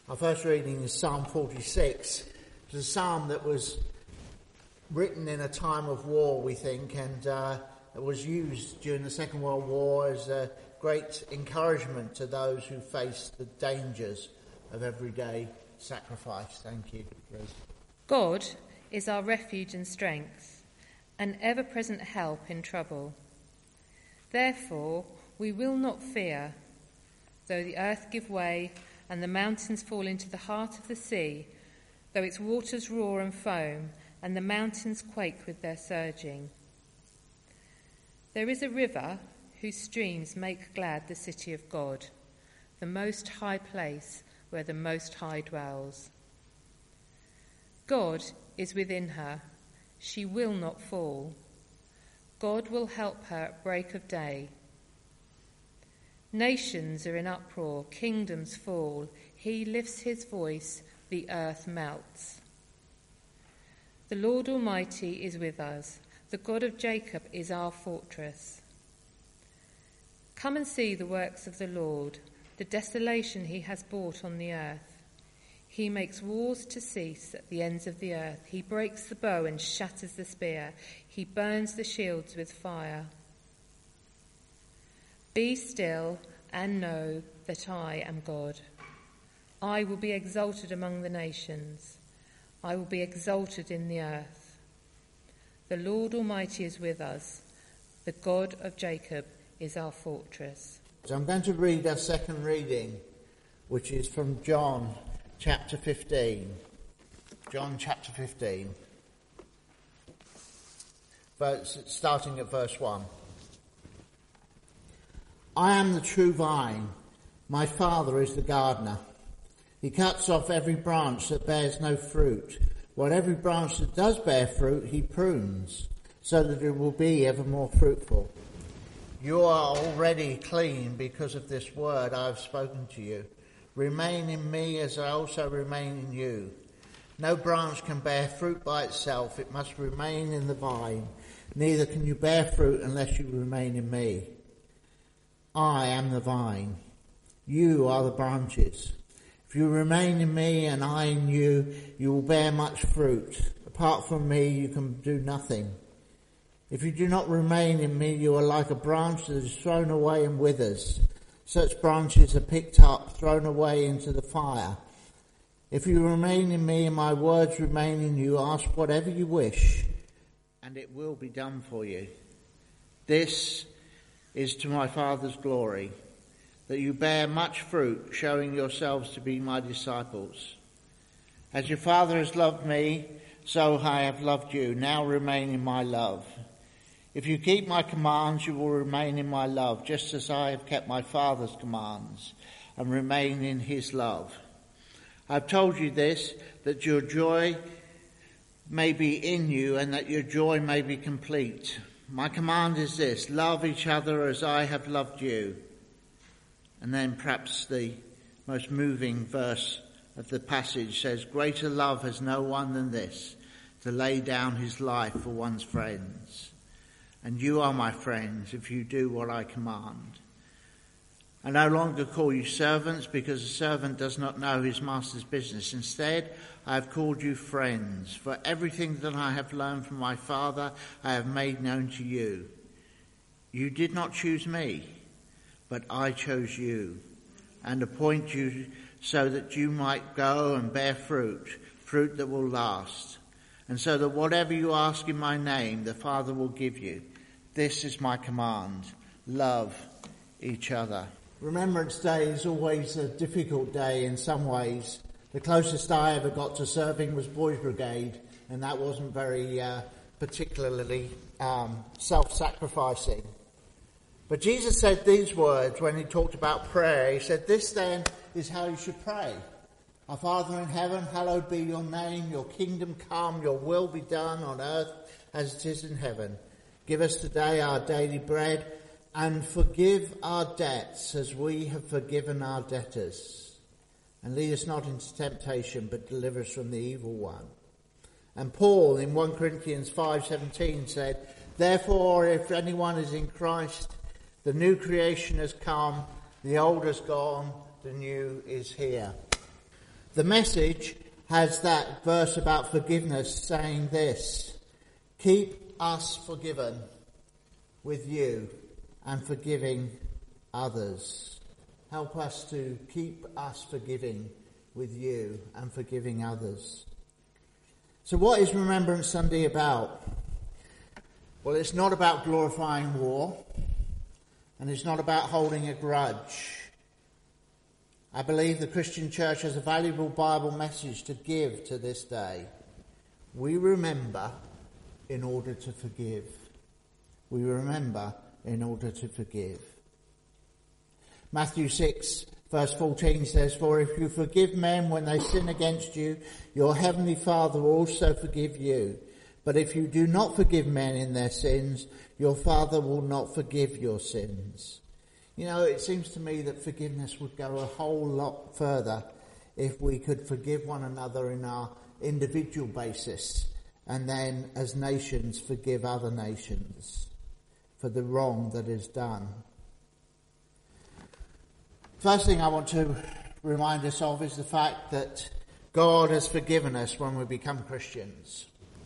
Our first reading is Psalm 46. It's a psalm that was written in a time of war, we think, and it was used during the Second World War as a great encouragement to those who face the dangers of everyday sacrifice. Thank you, Liz. God is our refuge and strength, an ever-present help in trouble. Therefore, we will not fear, though the earth give way and the mountains fall into the heart of the sea, though its waters roar and foam, and the mountains quake with their surging. There is a river whose streams make glad the city of God, the most high place where the Most High dwells. God is within her, she will not fall. God will help her at break of day. Nations are in uproar, kingdoms fall. He lifts his voice, the earth melts. The Lord Almighty is with us. The God of Jacob is our fortress. Come and see the works of the Lord, the desolation he has brought on the earth. He makes wars to cease at the ends of the earth. He breaks the bow and shatters the spear. He burns the shields with fire. Be still and know that I am God. I will be exalted among the nations. I will be exalted in the earth. The Lord Almighty is with us. The God of Jacob is our fortress. So I'm going to read our second reading, which is from John chapter 15. John chapter 15. Starting at verse 1. I am the true vine. My Father is the gardener. He cuts off every branch that bears no fruit, while every branch that does bear fruit he prunes, so that it will be ever more fruitful. You are already clean because of this word I have spoken to you. Remain in me as I also remain in you. No branch can bear fruit by itself. It must remain in the vine. Neither can you bear fruit unless you remain in me. I am the vine. You are the branches. If you remain in me and I in you, you will bear much fruit. Apart from me, you can do nothing. If you do not remain in me, you are like a branch that is thrown away and withers. Such branches are picked up, thrown away into the fire. If you remain in me and my words remain in you, ask whatever you wish, and it will be done for you. This is to my Father's glory, that you bear much fruit, showing yourselves to be my disciples. As your Father has loved me, so I have loved you. Now remain in my love. If you keep my commands, you will remain in my love, just as I have kept my Father's commands and remain in his love. I've told you this, that your joy may be in you and that your joy may be complete. My command is this: love each other as I have loved you. And then perhaps the most moving verse of the passage says, greater love has no one than this, to lay down his life for one's friends. And you are my friends if you do what I command. I no longer call you servants, because a servant does not know his master's business. Instead, I have called you friends, for everything that I have learned from my Father I have made known to you. You did not choose me, but I chose you and appoint you so that you might go and bear fruit that will last, and so that whatever you ask in my name, the Father will give you. This is my command: love each other. Remembrance Day is always a difficult day in some ways. The closest I ever got to serving was Boys Brigade, and that wasn't very particularly self-sacrificing. But Jesus said these words when he talked about prayer. He said, this then is how you should pray. Our Father in heaven, hallowed be your name. Your kingdom come, your will be done on earth as it is in heaven. Give us today our daily bread, and forgive our debts as we have forgiven our debtors. And lead us not into temptation, but deliver us from the evil one. And Paul in 1 Corinthians 5:17 said, therefore, if anyone is in Christ, the new creation has come, the old has gone, the new is here. The Message has that verse about forgiveness saying this: keep us forgiven with you and forgiving others. Help us to keep us forgiving with you and forgiving others. So what is Remembrance Sunday about? Well, it's not about glorifying war, and it's not about holding a grudge. I believe the Christian Church has a valuable Bible message to give to this day. We remember in order to forgive. We remember in order to forgive. Matthew 6 verse 14 says, "For if you forgive men when they sin against you, your heavenly Father will also forgive you. But if you do not forgive men in their sins, your Father will not forgive your sins." You know, it seems to me that forgiveness would go a whole lot further if we could forgive one another in our individual basis, and then as nations forgive other nations for the wrong that is done. First thing I want to remind us of is the fact that God has forgiven us when we become Christians.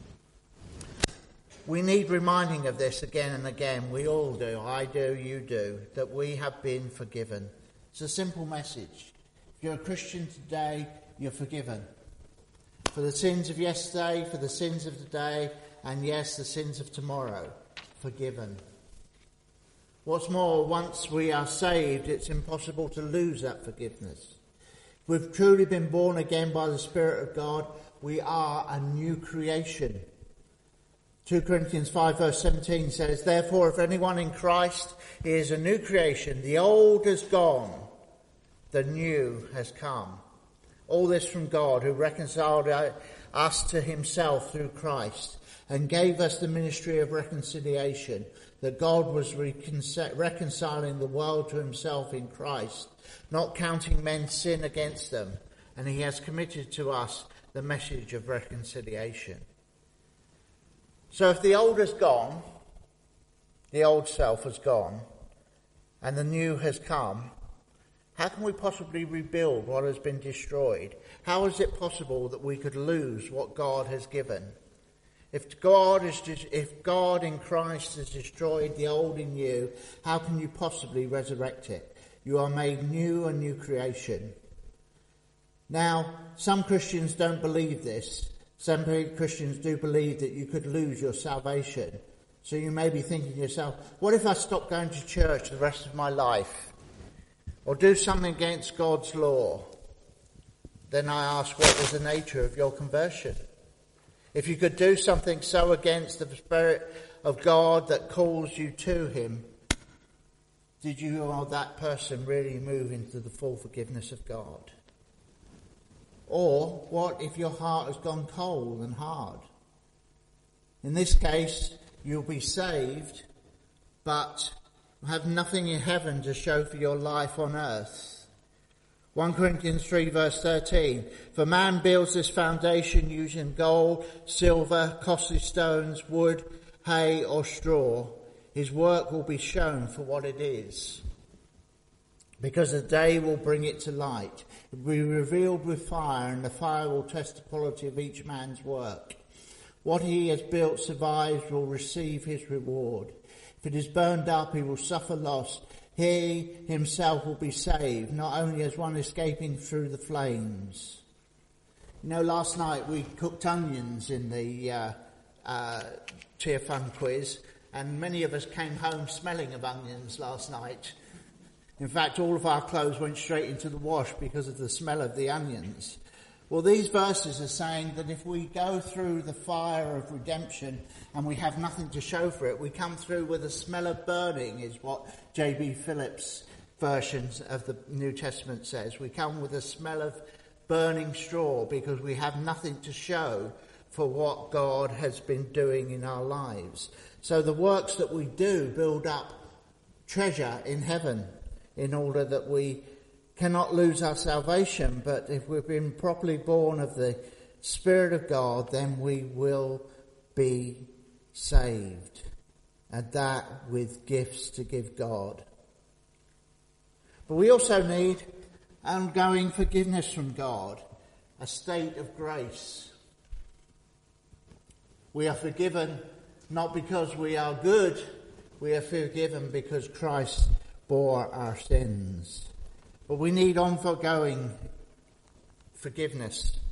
We need reminding of this again and again. We all do. I do, you do. That we have been forgiven. It's a simple message. If you're a Christian today, you're forgiven. For the sins of yesterday, for the sins of today, and yes, the sins of tomorrow. Forgiven. What's more, once we are saved, it's impossible to lose that forgiveness. If we've truly been born again by the Spirit of God, we are a new creation. 2 Corinthians 5 verse 17 says, "Therefore, if anyone in Christ is a new creation, the old has gone, the new has come." All this from God, who reconciled us to himself through Christ and gave us the ministry of reconciliation, that God was reconciling the world to himself in Christ, not counting men's sin against them, and he has committed to us the message of reconciliation. So if the old has gone, the old self has gone, and the new has come, how can we possibly rebuild what has been destroyed? How is it possible that we could lose what God has given? If God in Christ has destroyed the old in you, how can you possibly resurrect it? You are made new, a new creation. Now, some Christians don't believe this. Some Christians do believe that you could lose your salvation. So you may be thinking to yourself, what if I stop going to church the rest of my life? Or do something against God's law? Then I ask, what was the nature of your conversion? If you could do something so against the Spirit of God that calls you to him, did you or that person really move into the full forgiveness of God? Or what if your heart has gone cold and hard? In this case, you'll be saved, but have nothing in heaven to show for your life on earth. 1 Corinthians 3 verse 13, "For man builds this foundation using gold, silver, costly stones, wood, hay or straw. His work will be shown for what it is, because the day will bring it to light. It will be revealed with fire, and the fire will test the quality of each man's work. What he has built survives, will receive his reward. If it is burned up, he will suffer loss. He himself will be saved, not only as one escaping through the flames." You know, last night we cooked onions in the Cheer Fun quiz, and many of us came home smelling of onions last night. In fact, all of our clothes went straight into the wash because of the smell of the onions. Well, these verses are saying that if we go through the fire of redemption and we have nothing to show for it, we come through with a smell of burning, is what J.B. Phillips' versions of the New Testament says. We come with a smell of burning straw because we have nothing to show for what God has been doing in our lives. So the works that we do build up treasure in heaven, in order that we cannot lose our salvation. But if we've been properly born of the Spirit of God, then we will be saved. And that with gifts to give God. But we also need ongoing forgiveness from God. a state of grace. We are forgiven not because we are good, we are forgiven because Christ bore our sins. But we need ongoing forgiveness.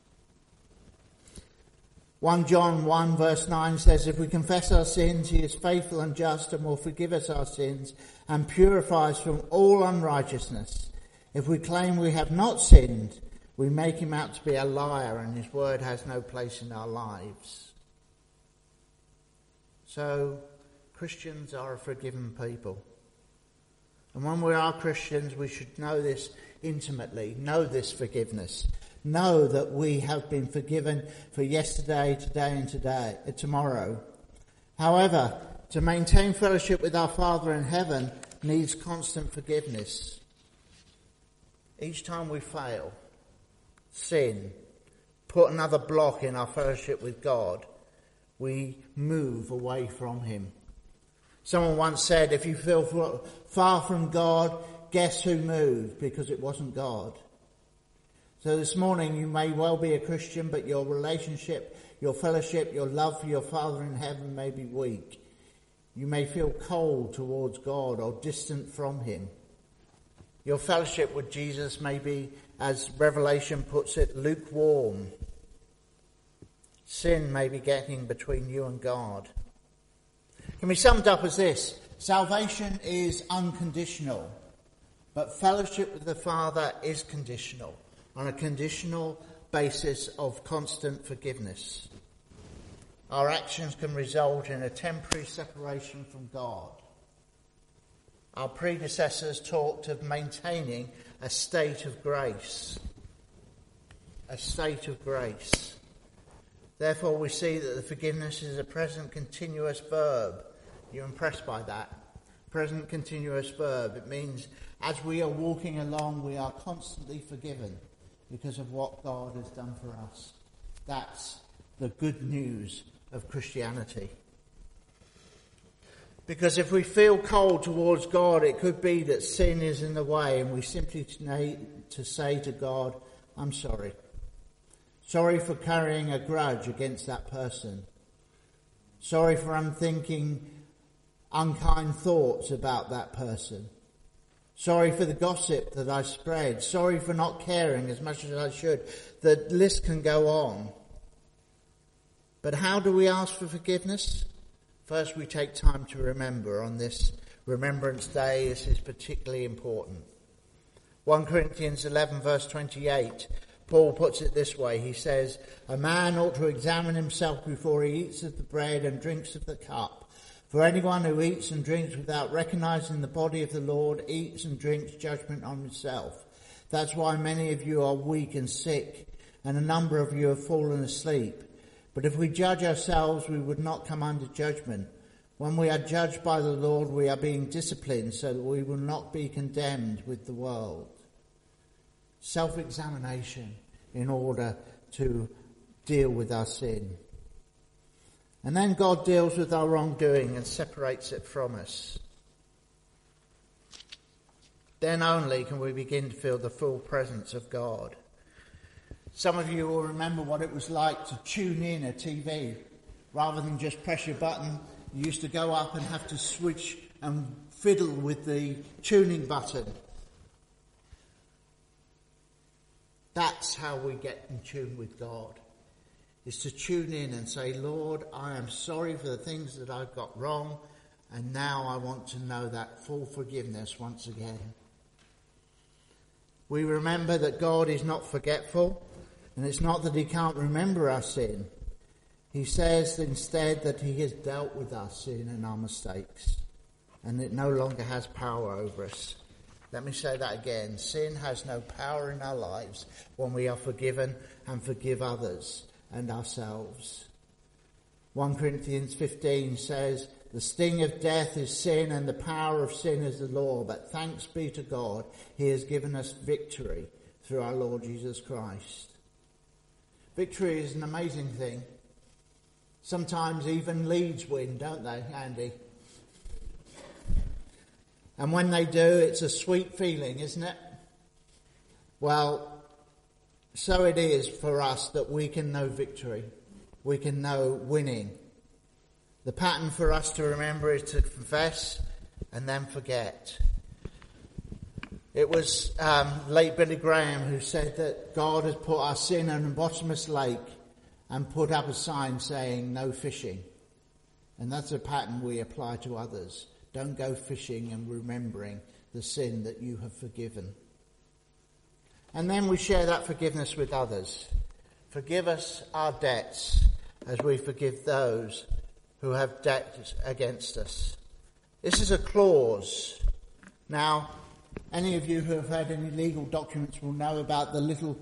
1 John 1 verse 9 says, if we confess our sins, he is faithful and just and will forgive us our sins and purify us from all unrighteousness. If we claim we have not sinned, we make him out to be a liar and his word has no place in our lives. So, Christians are a forgiven people. And when we are Christians, we should know this intimately, know this forgiveness. Know that we have been forgiven for yesterday, today and tomorrow. However, to maintain fellowship with our Father in heaven needs constant forgiveness. Each time we fail, sin, put another block in our fellowship with God, we move away from him. Someone once said, if you feel far from God, guess who moved? Because it wasn't God. So this morning you may well be a Christian, but your relationship, your fellowship, your love for your Father in heaven may be weak. You may feel cold towards God or distant from him. Your fellowship with Jesus may be, as Revelation puts it, lukewarm. Sin may be getting between you and God. Can be summed up as this: salvation is unconditional, but fellowship with the Father is conditional, on a conditional basis of constant forgiveness. Our actions can result in a temporary separation from God. Our predecessors talked of maintaining a state of grace. A state of grace. Therefore, we see that the forgiveness is a present continuous verb. You're impressed by that? Present continuous verb. It means as we are walking along, we are constantly forgiven because of what God has done for us. That's the good news of Christianity. Because if we feel cold towards God, it could be that sin is in the way and we simply need to say to God, I'm sorry. Sorry for carrying a grudge against that person. Sorry for unthinking unkind thoughts about that person. Sorry for the gossip that I spread. Sorry for not caring as much as I should. The list can go on. But how do we ask for forgiveness? First, we take time to remember. On this Remembrance Day, this is particularly important. 1 Corinthians 11 verse 28, Paul puts it this way. He says, a man ought to examine himself before he eats of the bread and drinks of the cup. For anyone who eats and drinks without recognizing the body of the Lord eats and drinks judgment on himself. That's why many of you are weak and sick, and a number of you have fallen asleep. But if we judge ourselves, we would not come under judgment. When we are judged by the Lord, we are being disciplined so that we will not be condemned with the world. Self-examination in order to deal with our sin. And then God deals with our wrongdoing and separates it from us. Then only can we begin to feel the full presence of God. Some of you will remember what it was like to tune in a TV. Rather than just press your button, you used to go up and have to switch and fiddle with the tuning button. That's how we get in tune with God. Is to tune in and say, Lord, I am sorry for the things that I've got wrong, and now I want to know that full forgiveness once again. We remember that God is not forgetful, and it's not that he can't remember our sin. He says instead that he has dealt with our sin and our mistakes, and it no longer has power over us. Let me say that again. Sin has no power in our lives when we are forgiven and forgive others and ourselves. 1 Corinthians 15 says, the sting of death is sin and the power of sin is the law. But thanks be to God, he has given us victory through our Lord Jesus Christ. Victory is an amazing thing. Sometimes even Leeds win, don't they, Andy? And when they do, it's a sweet feeling, isn't it? Well, so it is for us that we can know victory. We can know winning. The pattern for us to remember is to confess and then forget. It was late Billy Graham who said that God has put our sin in a bottomless lake and put up a sign saying no fishing. And that's a pattern we apply to others. Don't go fishing and remembering the sin that you have forgiven. And then we share that forgiveness with others. Forgive us our debts as we forgive those who have debts against us. This is a clause. Now, any of you who have had any legal documents will know about the little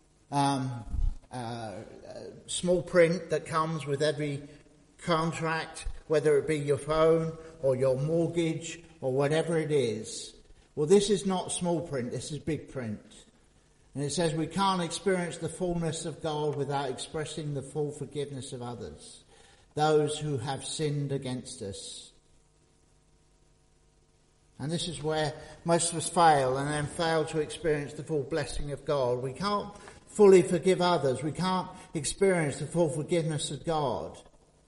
small print that comes with every contract, whether it be your phone or your mortgage or whatever it is. Well, this is not small print, this is big print. And it says we can't experience the fullness of God without expressing the full forgiveness of others, those who have sinned against us. And this is where most of us fail, and then fail to experience the full blessing of God. We can't fully forgive others. We can't experience the full forgiveness of God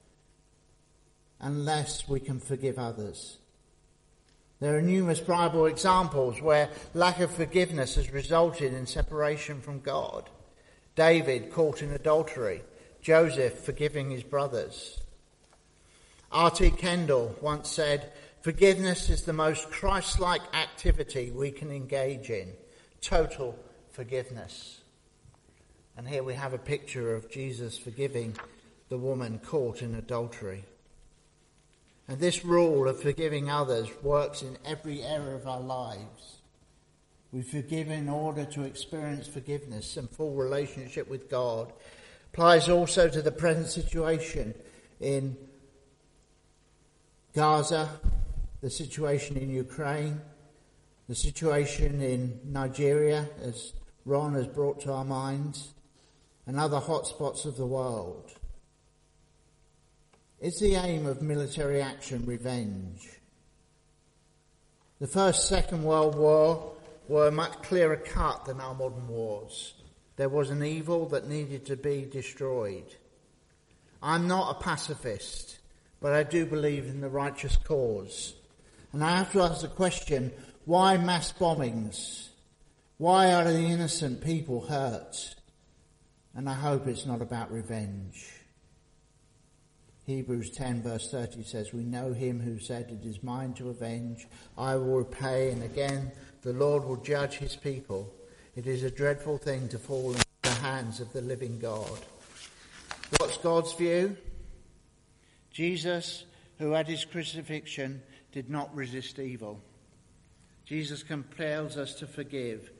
unless we can forgive others. There are numerous Bible examples where lack of forgiveness has resulted in separation from God. David caught in adultery, Joseph forgiving his brothers. R.T. Kendall once said, "Forgiveness is the most Christ-like activity we can engage in. Total forgiveness." And here we have a picture of Jesus forgiving the woman caught in adultery. And this rule of forgiving others works in every area of our lives. We forgive in order to experience forgiveness and full relationship with God. Applies also to the present situation in Gaza, the situation in Ukraine, the situation in Nigeria, as Ron has brought to our minds, and other hotspots of the world. Is the aim of military action revenge? The First, Second World War were much clearer cut than our modern wars. There was an evil that needed to be destroyed. I'm not a pacifist, but I do believe in the righteous cause. And I have to ask the question, why mass bombings? Why are the innocent people hurt? And I hope it's not about revenge. Hebrews 10 verse 30 says, "We know him who said, 'It is mine to avenge, I will repay,' and again, the Lord will judge his people. It is a dreadful thing to fall into the hands of the living God." What's God's view? Jesus, who at his crucifixion did not resist evil. Jesus compels us to forgive,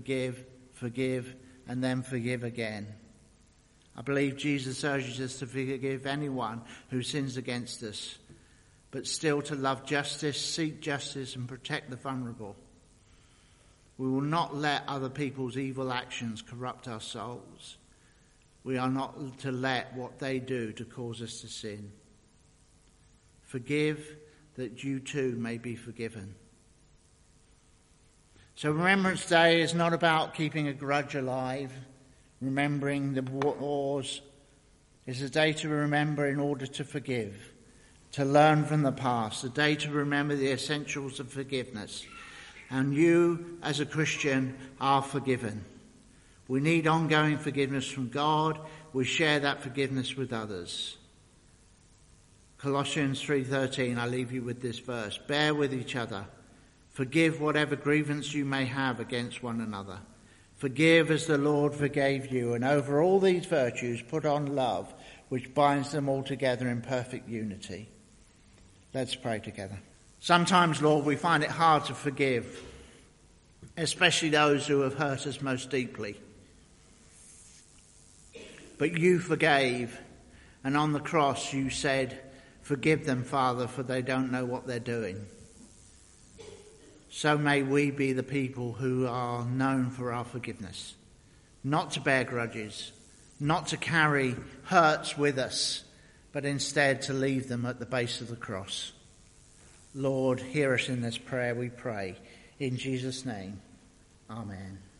and then forgive again. I believe Jesus urges us to forgive anyone who sins against us, but still to love justice, seek justice, and protect the vulnerable. We will not let other people's evil actions corrupt our souls. We are not to let what they do to cause us to sin. Forgive that you too may be forgiven. So Remembrance Day is not about keeping a grudge alive, remembering the wars. It's a day to remember in order to forgive, to learn from the past, a day to remember the essentials of forgiveness. And you, as a Christian, are forgiven. We need ongoing forgiveness from God. We share that forgiveness with others. Colossians 3:13, I leave you with this verse. "Bear with each other. Forgive whatever grievance you may have against one another. Forgive as the Lord forgave you, and over all these virtues put on love, which binds them all together in perfect unity." Let's pray together. Sometimes, Lord, we find it hard to forgive, especially those who have hurt us most deeply. But you forgave, and on the cross you said, "Forgive them, Father, for they don't know what they're doing." So may we be the people who are known for our forgiveness, not to bear grudges, not to carry hurts with us, but instead to leave them at the base of the cross. Lord, hear us in this prayer, we pray. In Jesus' name, amen.